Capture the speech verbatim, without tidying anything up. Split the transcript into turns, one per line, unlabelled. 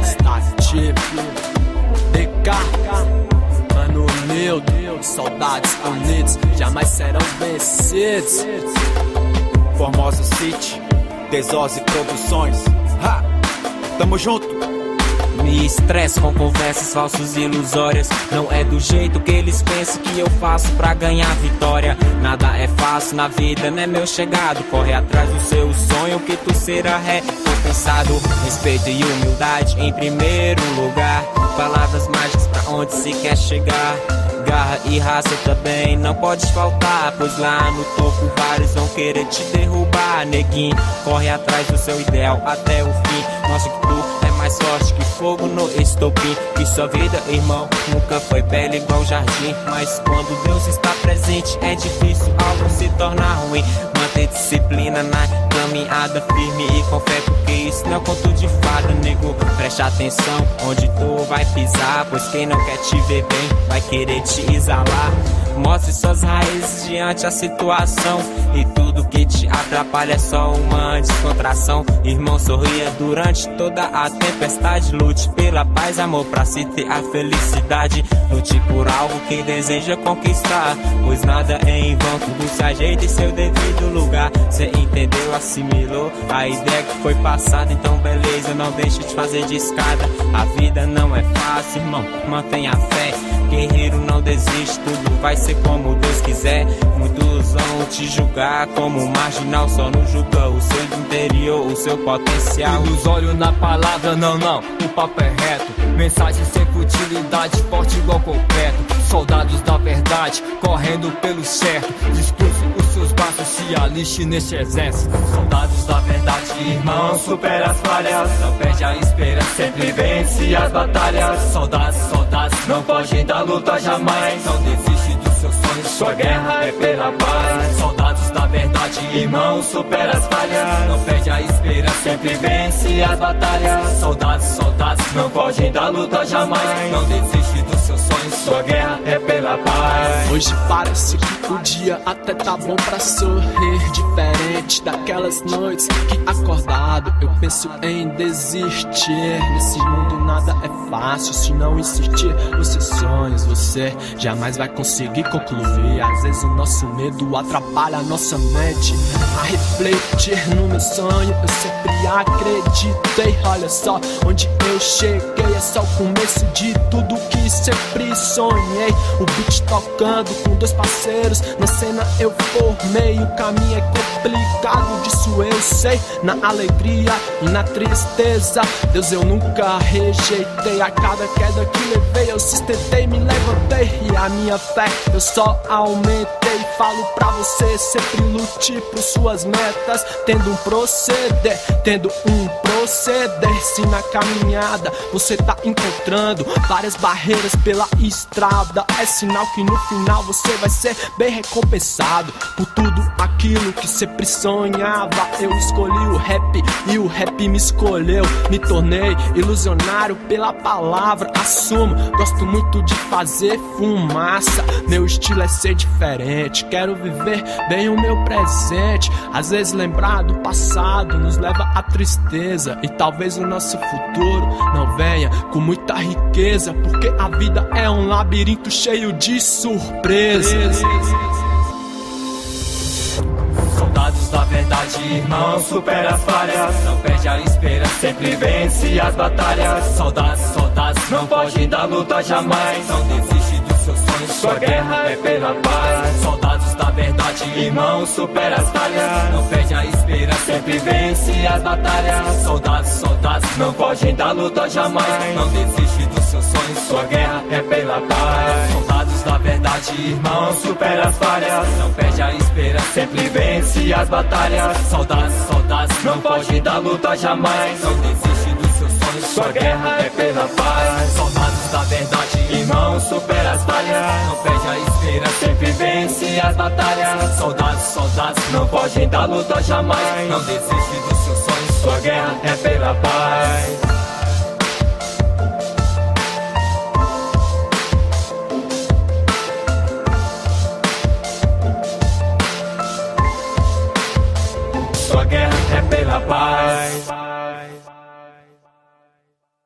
Stativo D K, Mano Nildo, soldados unidos jamais serão vencidos.
Formosa City, Desose Produções. Ha! Tamo junto.
Me estresso com conversas falsas e ilusórias. Não é do jeito que eles pensam que eu faço pra ganhar vitória. Nada é fácil na vida, né meu chegado? Corre atrás do seu sonho que tu será recompensado. Respeito e humildade em primeiro lugar. Palavras mágicas pra onde se quer chegar. Garra e raça também não pode faltar, pois lá no topo vários vão querer te derrubar. Neguinho, corre atrás do seu ideal até o fim. Mostra que tu é mais forte que fogo no estopim. Que sua vida, irmão, nunca foi bela igual jardim. Mas quando Deus está presente é difícil algo se tornar ruim. Manter disciplina na caminhada firme e com fé, porque isso não é conto de fada, nego. Preste atenção onde tu vai pisar, pois quem não quer te ver bem vai querer te exalar. Mostre suas raízes diante a situação, e tudo que te atrapalha é só uma descontração. Irmão, sorria durante toda a tempestade. Lute pela paz, amor, pra se ter a felicidade. Lute por algo que deseja conquistar, pois nada é em vão, tudo se ajeita em seu devido lugar. Cê entendeu, assimilou a ideia que foi passada, então beleza, não deixe de fazer de escada. A vida não é fácil, irmão, mantenha a fé. Guerreiro não desiste, tudo vai ser como Deus quiser. Muitos vão te julgar como marginal, só não julga o seu interior, o seu potencial.
Ilusório na palavra, não, não, o papo é reto. Mensagem sem futilidade, forte igual concreto. Soldados da verdade, correndo pelo certo. Discurso os seus braços, se aliste neste exército. Soldados da verdade, irmão, supera as falhas. Não perde a esperança, sempre vence as batalhas. Soldados, soldados, não fogem da luta jamais. Não desiste dos seus sonhos, sua guerra é pela paz. Soldados da verdade, irmão, supera as falhas. Não perde a esperança, sempre vence as batalhas. Soldados, soldados, não fogem da luta jamais. Não desiste dos seus sonhos, sua guerra é pela paz. Hoje parece que o dia até tá bom pra sorrir, diferente daquelas noites que acordado eu penso em desistir. Nesse mundo nada é fácil, se não insistir nos seus sonhos você jamais vai conseguir concluir. Às vezes o nosso medo atrapalha a nossa mente a refletir no meu sonho. Eu sempre acreditei, olha só onde eu cheguei, é só o começo de tudo que sempre sonhei. O beat tocando com dois parceiros, na cena eu formei. O caminho é complicado, disso eu sei. Na alegria e na tristeza, Deus eu nunca rejeitei. A cada queda que levei eu sustentei, me levantei. E a minha fé eu só aumentei. Falo pra você, sempre lute por suas metas, tendo um proceder, tendo um proceder. Se na caminhada você tá encontrando várias barreiras pela estrada, é sinal que no final você vai ser bem recompensado por tudo aquilo que sempre sonhava. Eu escolhi o rap e o rap me escolheu. Me tornei ilusionário pela palavra, assumo. Gosto muito de fazer fumaça, meu estilo é ser diferente. Quero viver bem o meu presente. Às vezes lembrar do passado nos leva à tristeza, e talvez o nosso futuro não venha com muita riqueza, porque a vida é um labirinto cheio de surpresas. Soldados da verdade, irmão, supera as falhas. Não perde a esperança, sempre vence as batalhas. Soldados, soldados, não fogem da luta jamais. Não desiste dos seus sonhos, sua guerra é pela paz. Soldados da verdade, irmão, supera as falhas. Não perde a esperança, sempre vence as batalhas. Soldados, soldados, não fogem da luta jamais. Não desiste dos seus sonhos, sua guerra é pela paz. Soldados da verdade, irmão, supera as falhas. Não perde a esperança, sempre vence as batalhas. Soldados, soldados, não fogem da luta jamais. Não desiste dos seus sonhos, sua guerra é pela paz. Soldados da verdade, irmão, supera as falhas. Não perde a esperança, sempre vence as batalhas. Soldados, soldados, não fogem da luta jamais. Não desiste dos seus sonhos, sua guerra é pela paz. Sua guerra é pela paz.